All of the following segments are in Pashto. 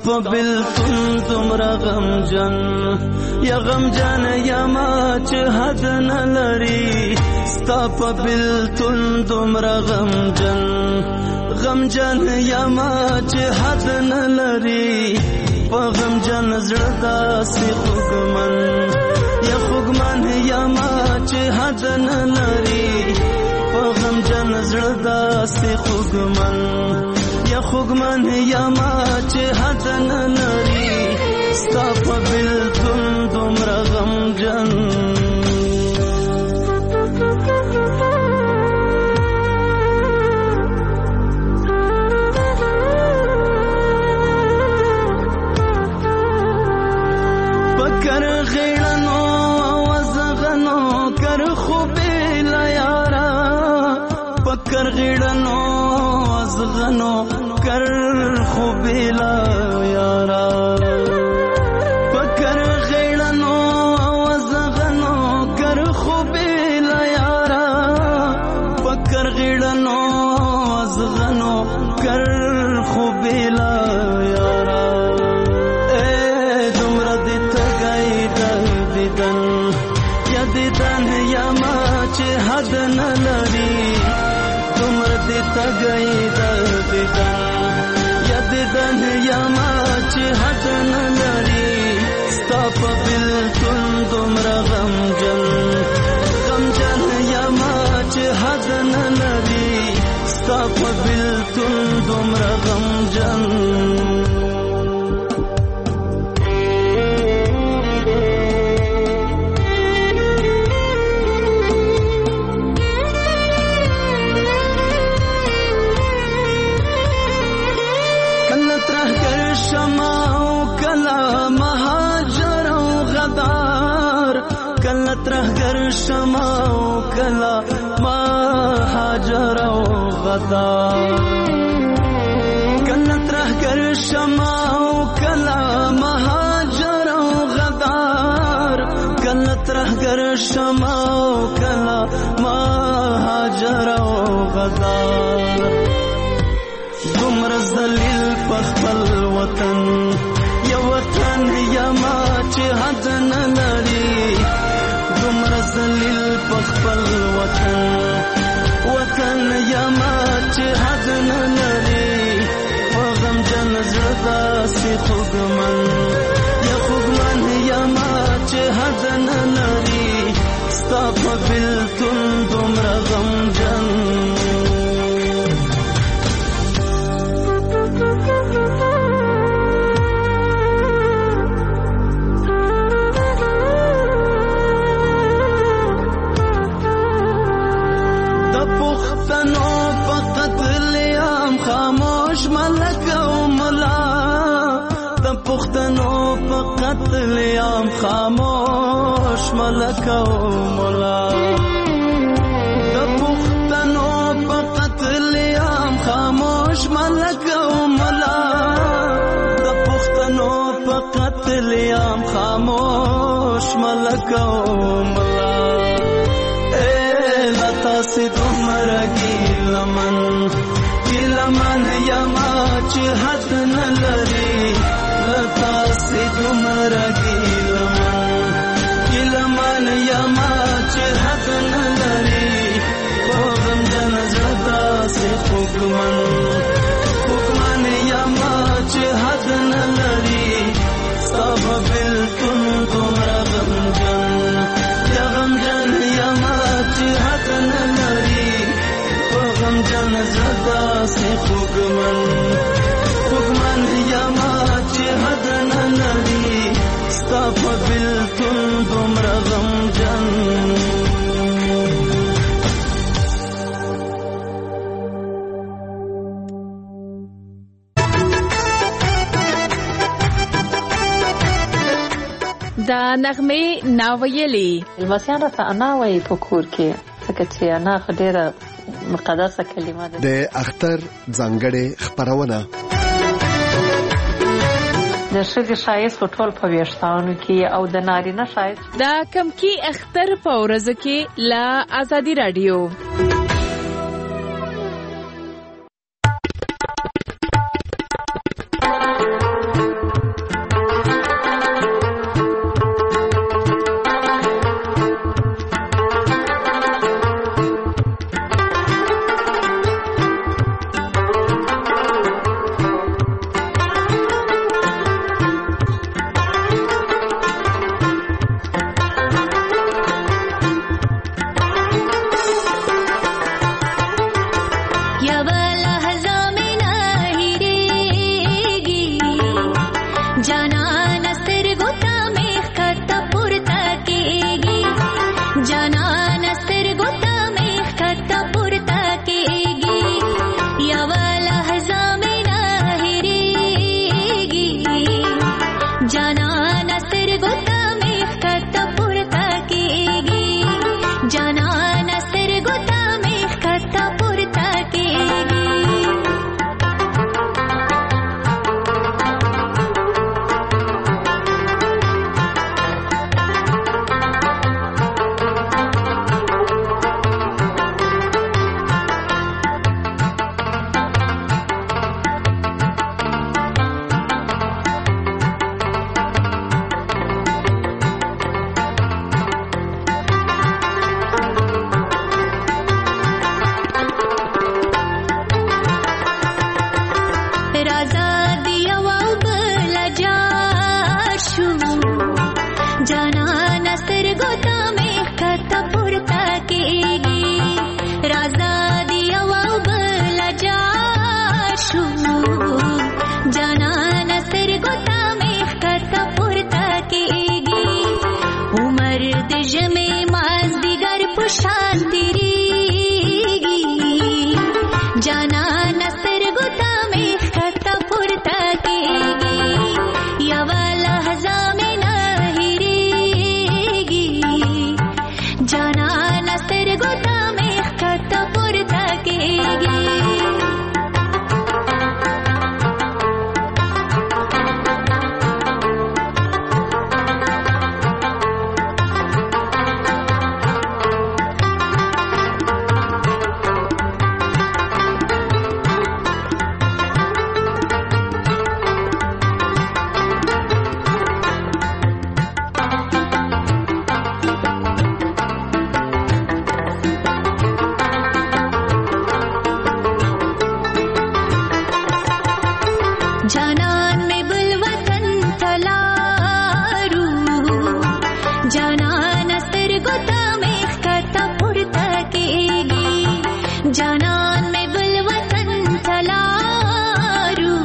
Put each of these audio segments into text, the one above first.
په بلتون دومره غمجن یا غمجن یما چې حد نه لري ستا په بلتون دومره غمجن یما چې حد نه لري په غمجن زړه داسې خوږمن یما چې حد نه لري په غمجن زړه داسې خوږمن یما چې حد نه لري ستا په بلتون دومره غمجن پکر غیړنو وزغنو کر خوبې لا یارا پکر غیړنو وزغنو کر خوبې لا یارا پکر غیړنو وزغنو کر خوبې لا یارا پکر غیړنو وزغنو کر خوبې لا یارا دیدن یما چې حد نه لري دومره دې تګی دیدن یما چې حد نه لري ستا په بلتون دومره غمجن یما چې حد نه لري ستا په بلتون دومره غمجن ترهګر شمع او کلا مهاجر او غدار کله ترهګر شمع او کلا مهاجر او غدار کله ترهګر شمع او کلا مهاجر او غدار دومره ذلیل په خپل وطن یو وطن یما چې حد نه لري دومره ذلیل په خپل وطن یما چې حد نه لري په غمجن زړه داسې خوږمن یما چې حد نه لري ستا په بلتون دومره غمجن قتل عام خاموش ملک او مولا د پښتنو په قتل عام خاموش ملک او مولا د پښتنو په قتل عام خاموش ملک او مولا لتا سي دومره ګیلمن یما چې حد نه لري لتا سي دومره ګیلمن یما چې حد نه لري په غمجن زړه داسې خوږمن یما چې حد نه لري ستا په بلتون دومره غمجن یما چې حد نه لري په غمجن زړه داسې خوږمن یما چې حد نه لري ستا په بلتون دومره غمجن دا نغمې ناویلې لمسیان راته انا وایي په کور کې ځکه چې انا خو ډېره مقدسه کلمه ده. د اختر ځانګړې خپرونه د ښځې ښایست په ټول په ویښتانو کې او د نارینه ښایست دا کمکی اختر په ورځو کې له ازادي راډیو. جانان سترګو ته مې ښکته پورته کېږي جانان سترګو ته مې ښکته پورته کېږي یوه لحظه مې نه هېرېږي جانان سترګو ته مې ښکته پورته کېږي جانان سترګو ته مې ښکته پورته کېږي جانان سترګو ته مې ښکته پورته کېږي راځه د یوه بل جار شو جانان سترګو ته مې ښکته پورته کېږي عمر د ژمي مازدیګر په شان تېرېږي جانان سترګو ته مې ښکته پورته کېږي یوه لحظه مې نه جانان سترګو ته مې ښکته پورته کېږي جانان میں بل وطن تلارو جانان سترګو ته مې ښکته پورته کېږي جانان میں بل وطن تلارو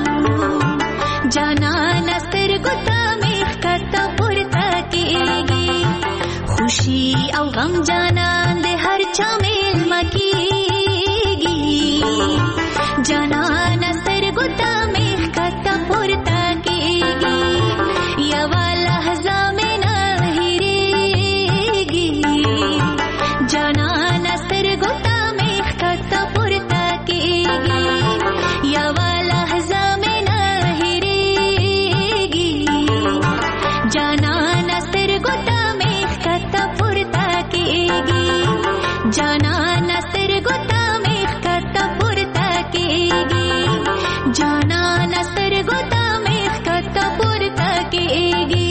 جانان سترګو ته مې ښکته پورته کېږي خوشي او غم جانان د هر چا میلمه کېږي جانان سترګو ته مې ښکته پورته کېږي یوه لحظه مې نه هېرېږي جانان سترګو ته مې ښکته پورته کېږي یوه لحظه مې نه هېرېږي جانان سترګو ته مې ښکته پورته کېږي جانان سترګو ته مې ښکته پورته کېږي جانان سترګو ته مې ښکته پورته کېږي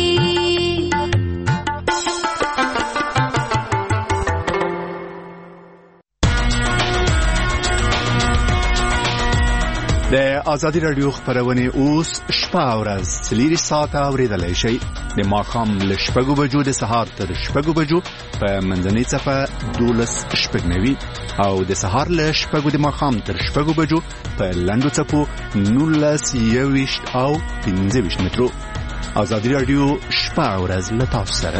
د ازادي رادیو خبرونه اوس شپه او ورځ 4 ساعته اوریدلای شئ د ماښام له 6 بجو د سهار تر 6 بجو په منځنۍ صفه 12:09 او د سهار له 6 د ماښام تر 6 بجو په لنډو صفو 19:20 او 15 مترو. ازادي رادیو شپه او ورځ له تاسو سره.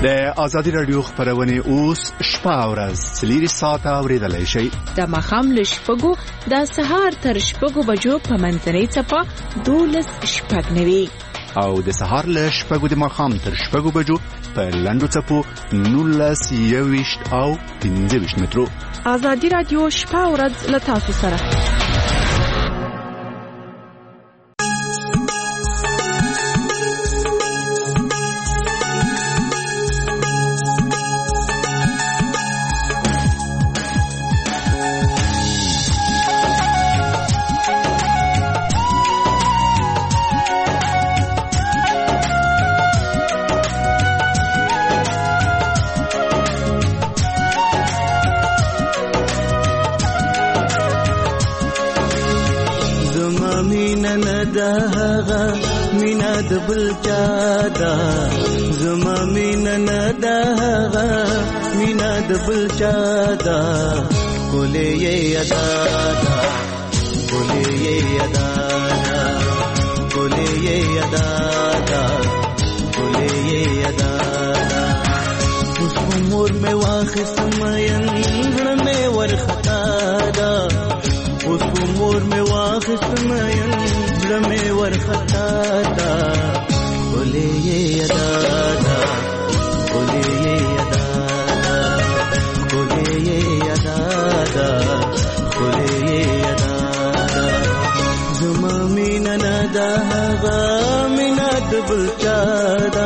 د ازادي رادیو خبرونه اوس شپه او ورځ سلیری ساعت اوریدلای شي د مخام لشپګو د سهار تر شپګو بجو په منځنۍ چپا 12:09 او د سهار لشپګو د مخام تر شپګو بجو په لندو چپو 19:20 او 15 مترو. ازادي رادیو شپه او ورځ له تاسو سره. مینا د بل چادا زما مینا نداغا مینا د بل چادا کولې یادا کولې یادا کولې یادا کولې یادا اوس عمر مې واخصم ینګړ مې ورختا دا اوس عمر مې واخصم میں ورختا دا بولے یہ ادا دا بولے یہ ادا دا بولے یہ ادا دا بولے یہ ادا دا زما مینا ندا غا مینا دبل چادا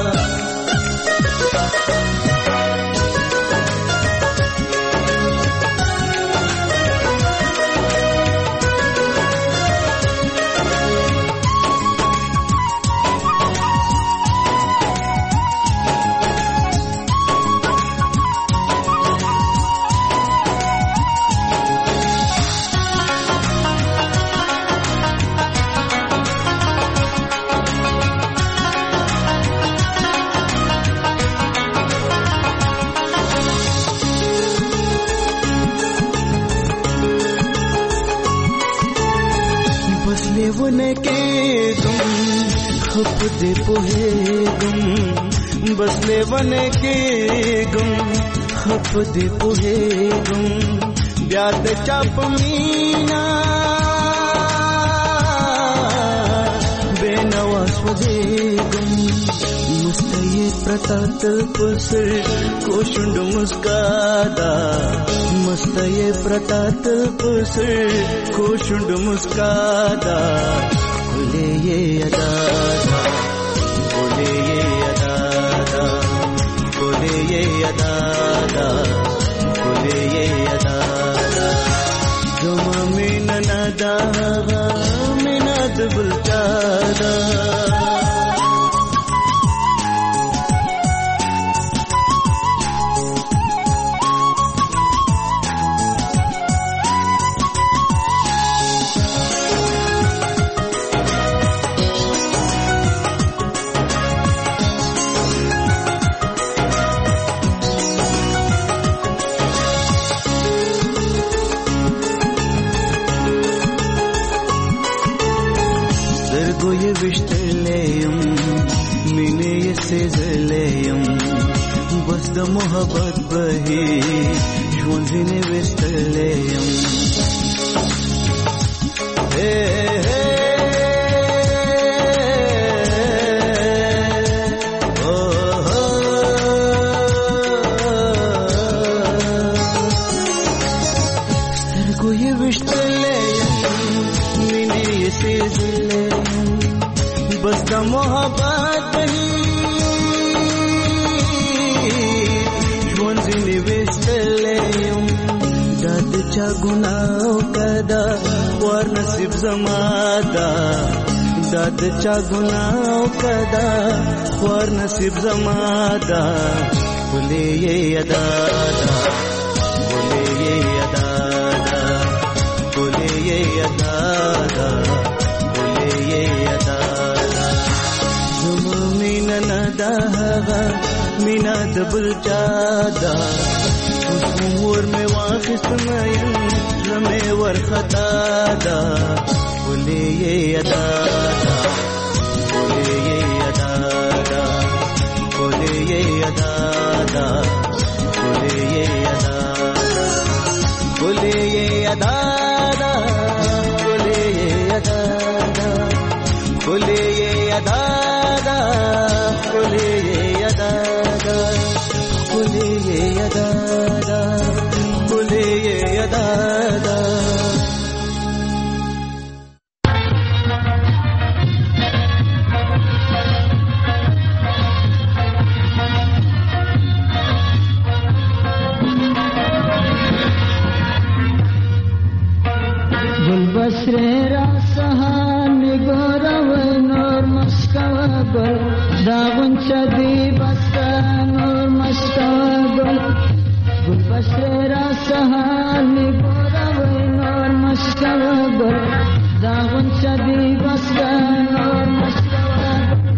दे पोहे गुम बस ले बने के गुम खप दे पोहे गुम ब्याद चाप मीना बेनवास वजे गुम मुस्तये प्रतात पुसर कोशुंड मुस्कादा मुस्तये प्रतात पुसर कोशुंड मुस्कादा बोले ये अदा बोले ये अदा बोले ये अदा बोले ये अदा जुमा में नदा में नद बुलचादा बस द मोहब्बत बही झुंझने विस्तलेयम हे ओ को ये विस्तलेयम मिने ये सेजलेयम बस द मोहब्बत बही दद चा गुनाह कदा वर नसीब जमादा दद चा गुनाह कदा वर नसीब जमादा बोले ये अदा बोले ये अदा बोले ये अदा बोले ये अदा जुमा मीना नदा मीना दबल चादा उमर में वाखिस मयन रमे वरखता दा बोले ये अदा बोले ये अदा बोले ये अदा غنچه دی بسته نور مشکوه گل گل بشر را سهر میگوره وی نور مشکوه گل دا غنچه دی بسته نور مشکوه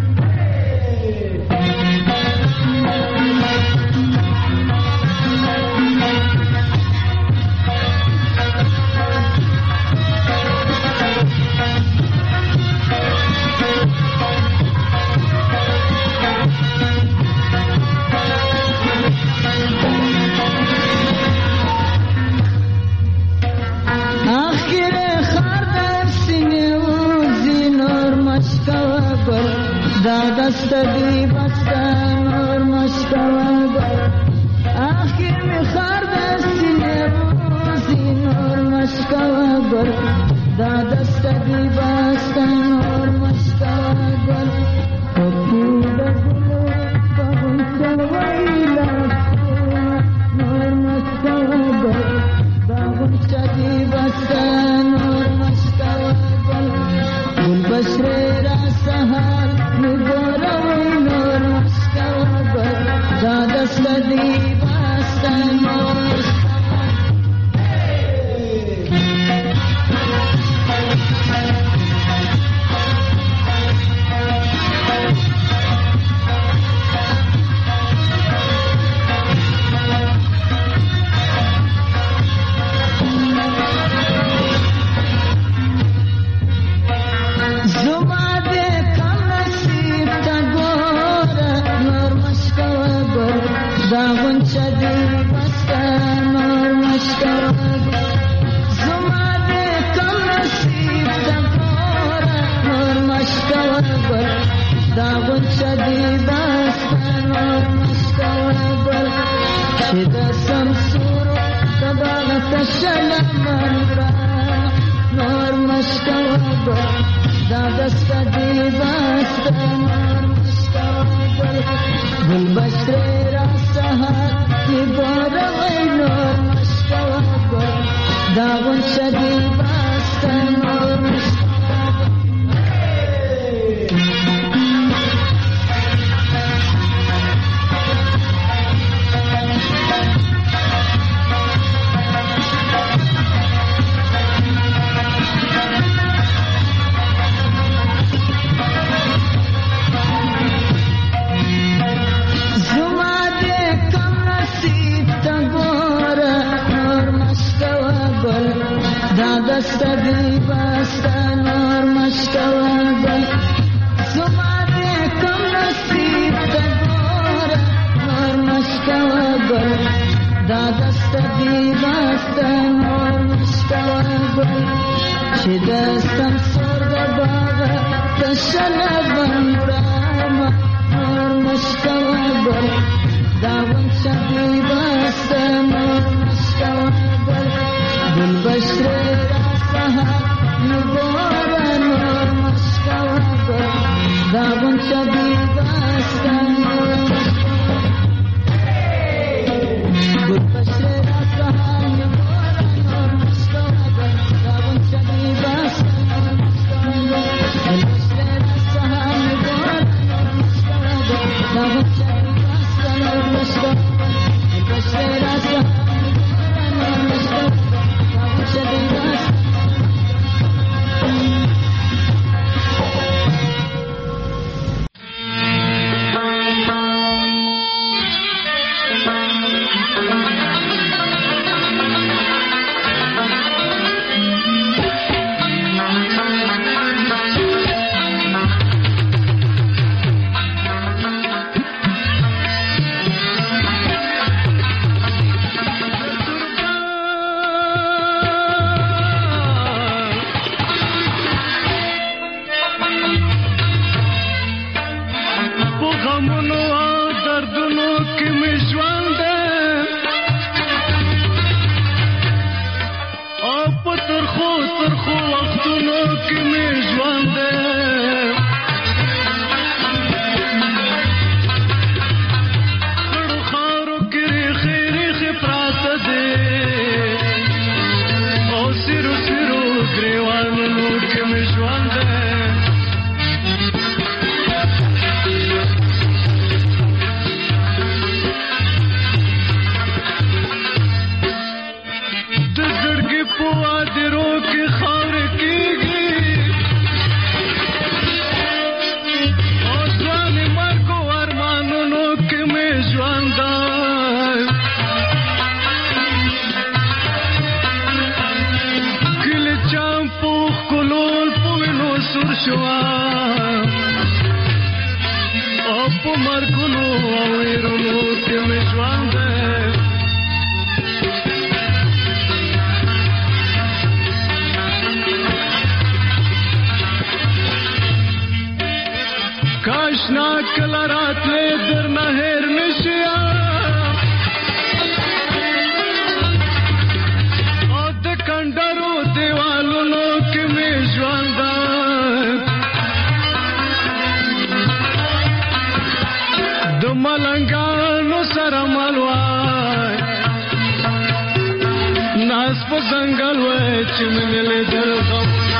دست دی بسته نور مشکوه گل آخر میخوار دستینه روزی نور مشکوه گل دست دی بسته نور مشکوه گل خود گلو بغنچه ویلا نور مشکوه گل بغنچه دی بسته نور مشکوه گل گل بشر را سهر دست دی بسته نور غنچه دی بسته نور مشکوه زما دی کم نصیب تگوره نور مشکوه گل دا غنچه دی بسته نور مشکوه گل چه دستم سورو تباغت شلمن را نور مشکوه گل دا دست دی بسته نور مشکوه گل گل بشر را سهر میگوره وی نور مشکوه گل دا غنچه دی بسته نور مشکوه دست دی بسته نور مشکوه گل زما دی کم نصیب تگوره نور مشکوه گل دا دست دی بسته نور مشکوه گل چه دستم سرده باغه تشنه بندرامه نور مشکوه گل دا غنچه دی بسته نور مشکوه گل گل بشر میگوره نور مشکوه گل دا غنچه دی بسته نور گل بشر سهر میگوره نور مشکوه گل دا غنچه دی بسته نور مشکوه گل گل بشر سهر میگوره نور مشکوه گل دا غنچه دی بسته نور مشکوه گل بشر سهر میگوره نور مشکوه گل دا غنچه دی بسته شوا او په مرګونو او ویرونو کې مې ژوند کاشنا کله راتلې درنه هېر نشي او د کندرو دیوالونو کې مې ژوند د ملنګانو سره ملوای ناس په ځنګل وای چې مې لیدل غمونه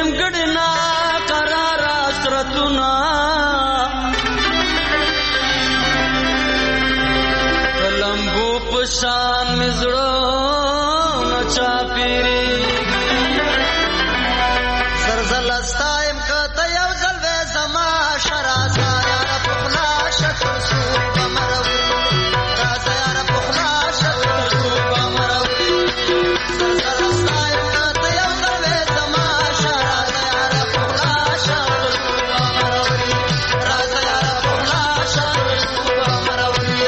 نیمګړی نا قرار حسرتونه لمبو په شان مې زړه نه چاپېرېږي زلزله ستایم که ته یو ځل وې زما شه راځه یاره په خوله شه تر څو به مروي راځه یاره په خوله شه تر څو به مروي زلزله ستایم که ته یو ځل وې زما شه راځه یاره په خوله شه تر څو به مروي راځه یاره په خوله شه تر څو به مروي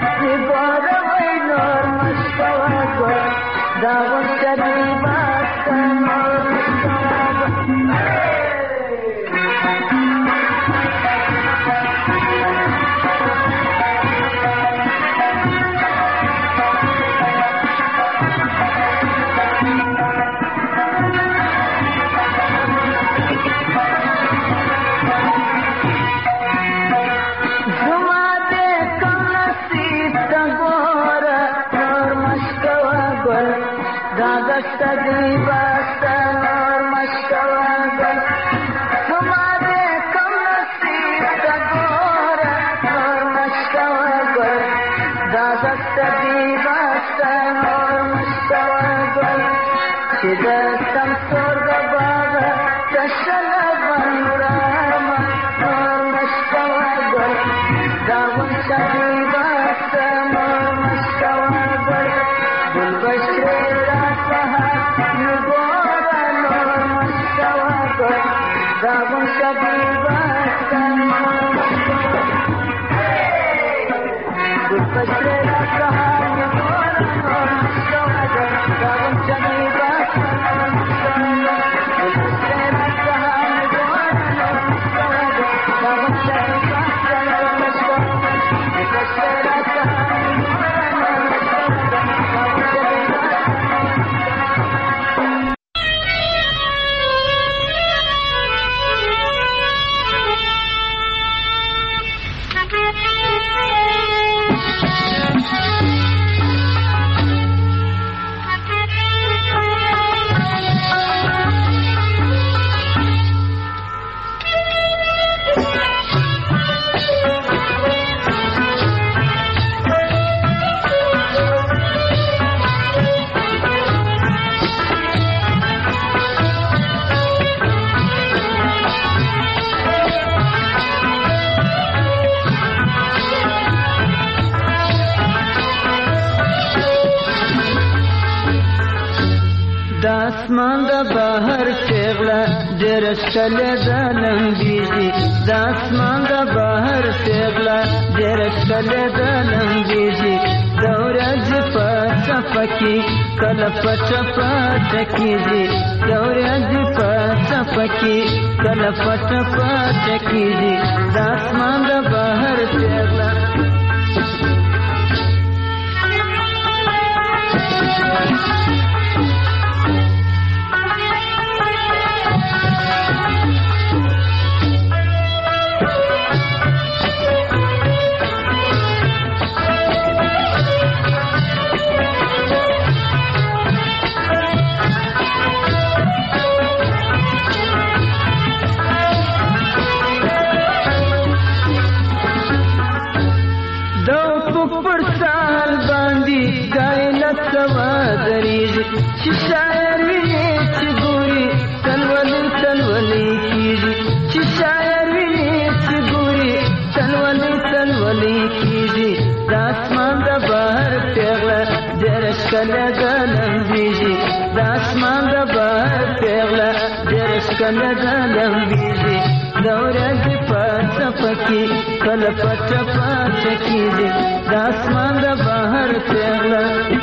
Daun shadi basta داغشتدی باستن اور مشکوان ہمارے کم نصیب کا گورا اور مشکوان داغشتدی باستن اور مشکوان شدستم سرگ بابا تشل بندرام اور مشکوان داغشتدی باستن اور مشکوان بلبشر Gabon Shabiba Gulbashra Sahan Gabon Shabiba داسمان دا بهر شغله درشکل دلم بیزی داسمان دا بهر شغله درشکل دلم بیزی دورج پچا پکی کل پچا پچا کیزی دورج پچا پکی کل پچا پچا کیزی داسمان دا بهر شغله کل پچا پچا کیزی داسمان دا بہر پیغلا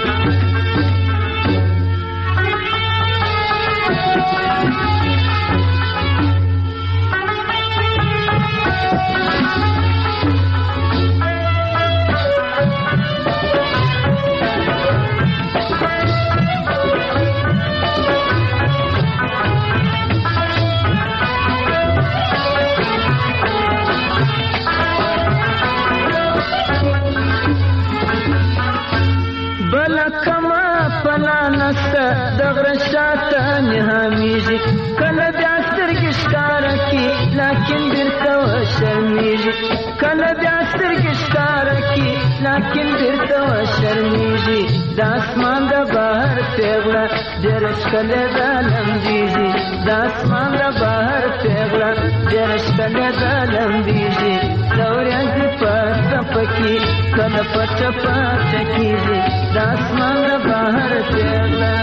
دغرشاتا نهامیزی کل بیاستر گشکارا کی لیکن برتا و شرمیزی کل بیاستر گشکارا کی لیکن برتا و شرمیزی داسمان دا بہر پیغلا درش کل دا لمبیزی داسمان دا بہر پیغلا درش کل دا لمبیزی دوریز پتا پکی کل پتا پتا کیزی داسمان دا بہر پیغلا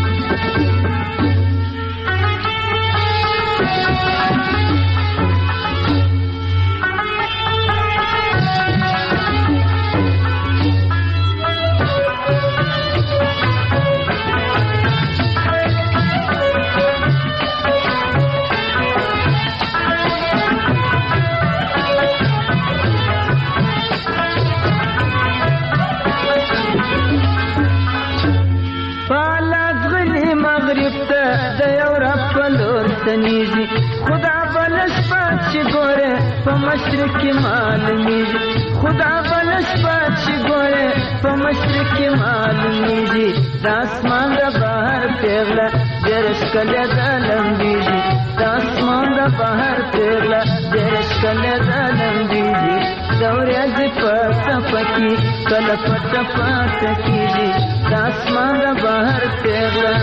تنیزی خدا بلش پاچ گوره پا مشرق معلومیزی خدا بلش پاچ گوره پا مشرق معلومیزی داسمان دا بہر پیغله ډېر ښکلې ده لمبېږي د اسمان د بهر پیغله ډېر ښکلې ده لمبېږي د ورځې په څپه کې کله پټه پاته کېږي د اسمان د بهر پیغله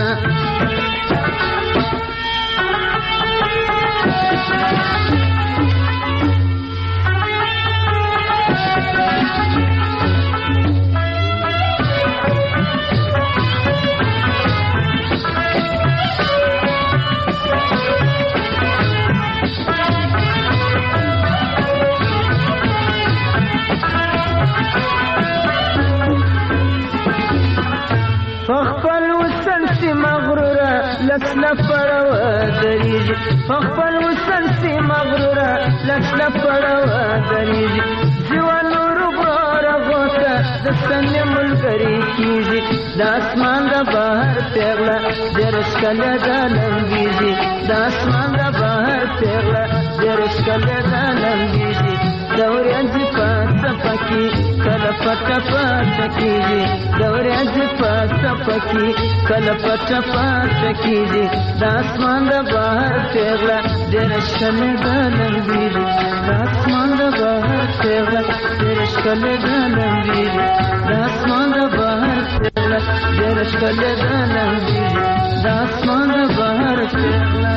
فخپل وسن سی مغروره لسله پړوه درېږي فخپل وسن سی مغروره لسله پړوه درېږي ځوان وروباره غوته د سنې ملګري کېږي د اسمان د بهر پیغله ډېر ښکلې ده لمبېږي د اسمان د بهر پیغله ډېر ښکلې ده لمبېږي د ورځې په څپه کې کله پټه پاته کېږي د ورځې په څپه کې کله پټه پاته کېږي د اسمان د بهر پیغله ډېره ښکلې ده لمبېږي د اسمان د بهر پیغله ډېره ښکلې ده لمبېږي د اسمان د بهر پیغله ډېره ښکلې ده لمبېږي د اسمان د بهر پیغله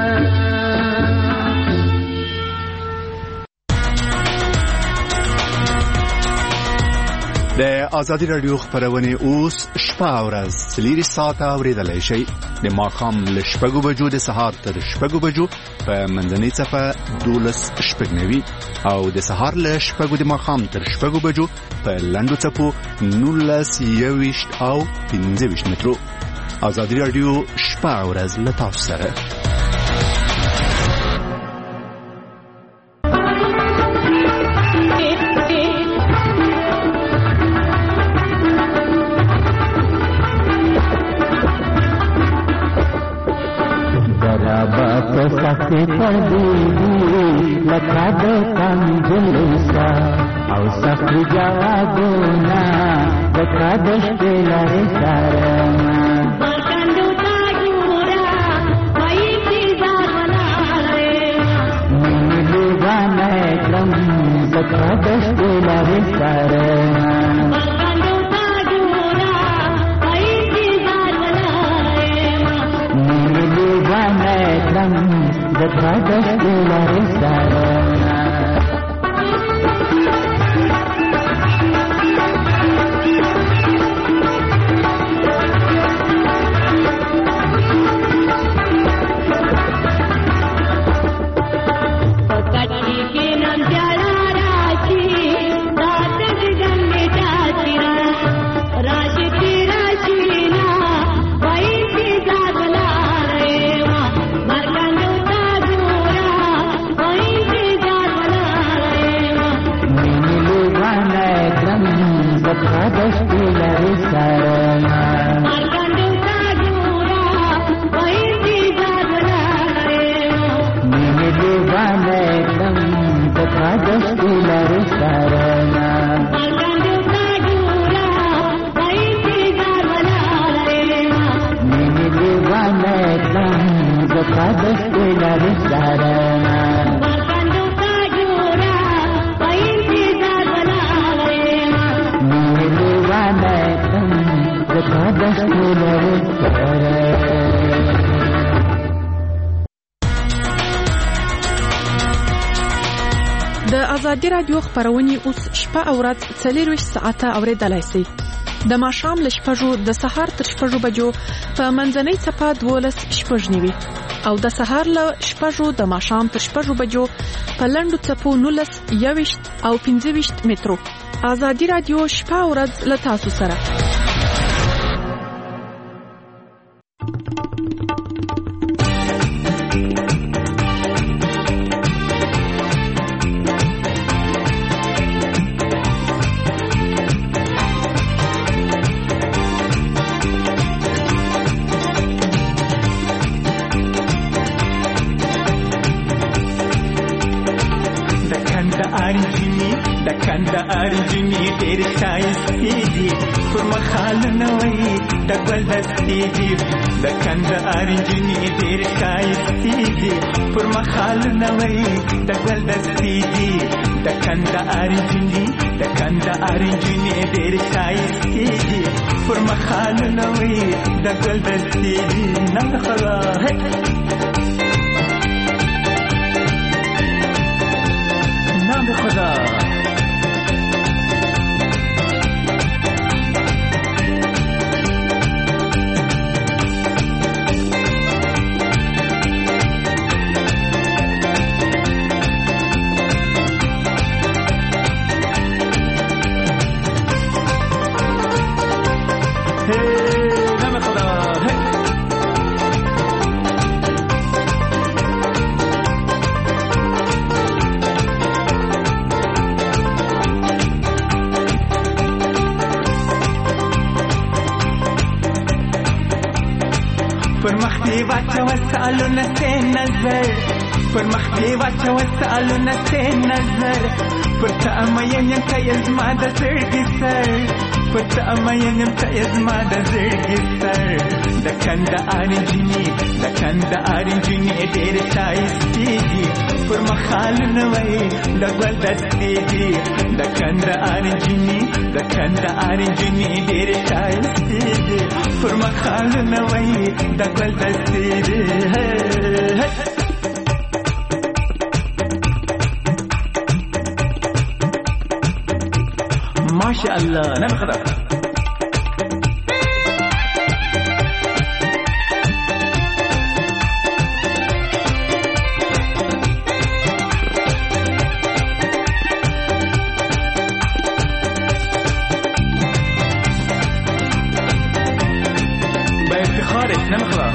د ازادي رادیو خبرونه اوس شپه او ورځ 4 ساعته اوریدلای شئ د ماښام له 6 بجو د سهار تر 6 بجو په منځنۍ صفه 12:09 او د سهار له 6 د ماښام تر 6 بجو په لنډو صفو 19:20 او 15 مترو. ازادي رادیو شپه او ورځ له تاسو سره. سخت تدبیری لکه د کنجلسا او سخت جوابونه لکه د شپې لارې سارما برکندو تا جوړا وای انتظار ولاړې مینې دیوانه کړم لکه د شپې لارې سارما the brothers will د ازادي رادیو خبرونه اوس شپه او ورځ 24 ساعته اوریدلای شئ د ماښام له 6 د سهار تر 6 بجو په منځنۍ صفه 12:09 او د سهار له 6 د ماښام تر 6 بجو په لنډو صفو 19:20 او 15 مترو. ازادي رادیو شپه او ورځ له تاسو سره. ارجمی ډېر ښایستې دي پر مخال نه وایي د ګل دستې دي د کنده ارنجنی ډېر ښایستې دي پر مخالونه وایي د ګل دستې دي د کندهار نجونې ډېر ښایستې دي پر مخالونه وایي د ګل دستې دي نام د خدا نام د خدا وسألنا نظر پر مخ دی واچو وسألنا نظر پر تأمین یم که یزما د زړګي سر پر تأمین یم که یزما د زړګي سر د کندهار نجونې ډېر ښایستې دي پر مخالونه وایي د ګل دستې دي د کندهار نجونې ډېر ښایستې دي پر مخالونه وایي د ګل دستې دي ماشاءالله نعم خدا بافتخارك نعم خدا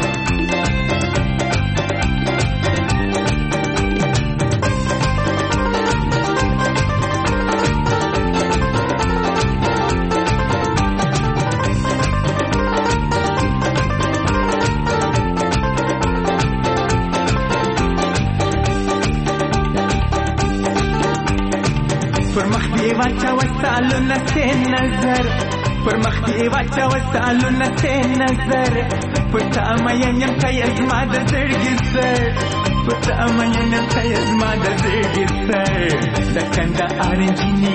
نظر پر مخ دی واچو وسألونه نظر پر تأمین یم که یزما د زړګي سر پر تأمین یم که یزما د زړګي سر د کندهار نجونې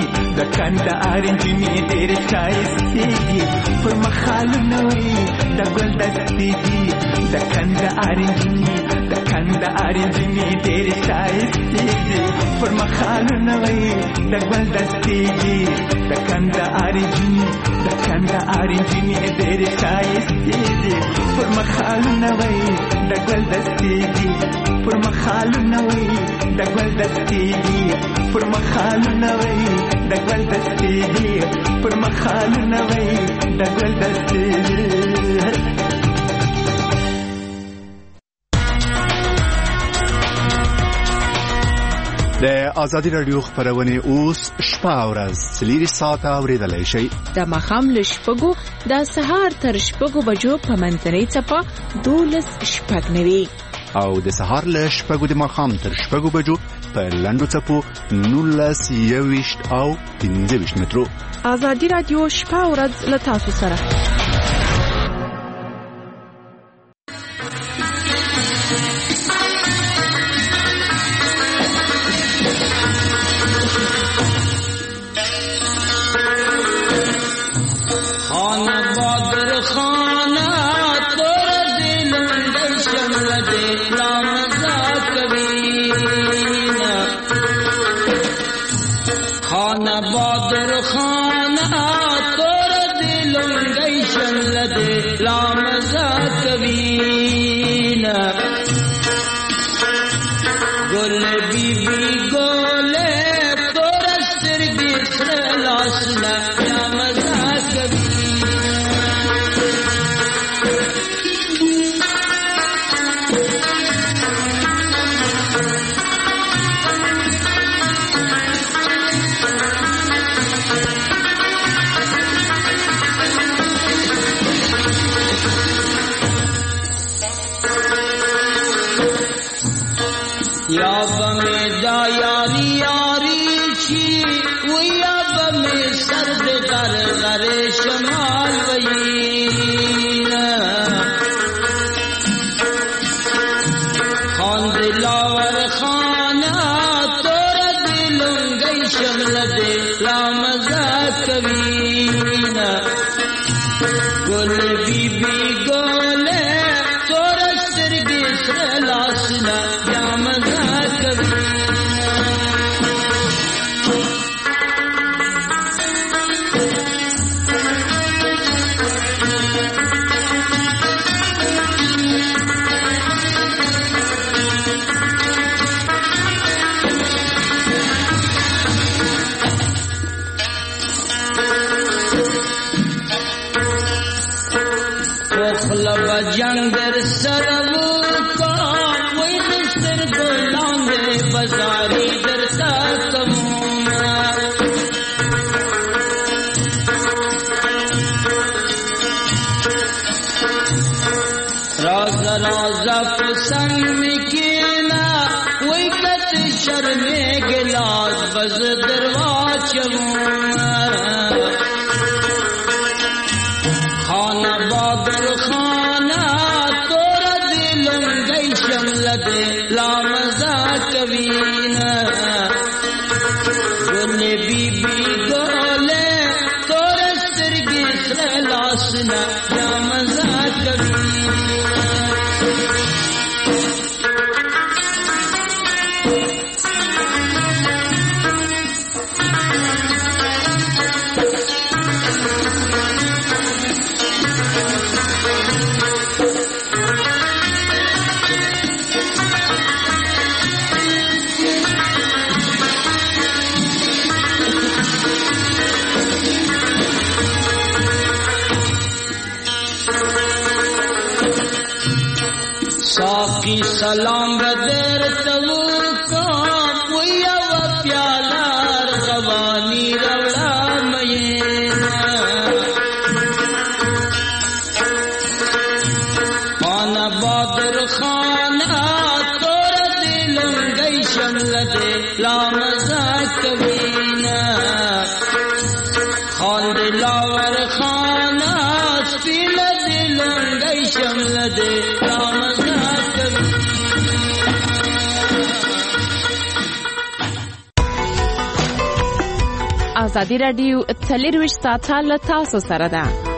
ډېر ښایستې دي پر مخالونه وایي د ګل دستې دي د کندهار نجونې ډېر ښایستې دي پر مخالونه وایي د ګل دستې دي د کندهار نجونې ډېر ښایستې دي پر مخالونه وایي د ګل دستې دي پر مخالونه وایي د ګل دستې دي پر مخالونه وایي د ګل دستې دي پر مخالونه وایي د ګل دستې دي د ازادي رادیو خبرونه اوس شپه او ورځ 3 ساعته اوریدلای شئ د مخام لشپګو د سهار تر شپګو بجو په منځنۍ چپا 12:09 او د سهار لشپګو د مخام تر شپګو بجو په لندو چپو 19:20 او 15 مترو ازادي رادیو شپه او ورځ له تاسو سره سره لاسونه یا مزه کوي جنگ در سرو کا وی دستر گلان دے بزاری در تاکمون راز رازا پسنگ مکینا وی کت شرم گلاس بز درواچمون خانہ بادر خانہ لامزا کوینا گلے بی بی گولے تور سرگی سر لاسنا لامزا کوینا साकी सलाम बदर तवु को पुया व प्याला रवानी रवड़ा मयेना खाना बदर खाना तोर दिल गई शमल दे लामजा कबीना खान दिलावर खाना स्पिल दिल गई शमल दे ازادي رادیو 24 ساعته له تاسو سره ده.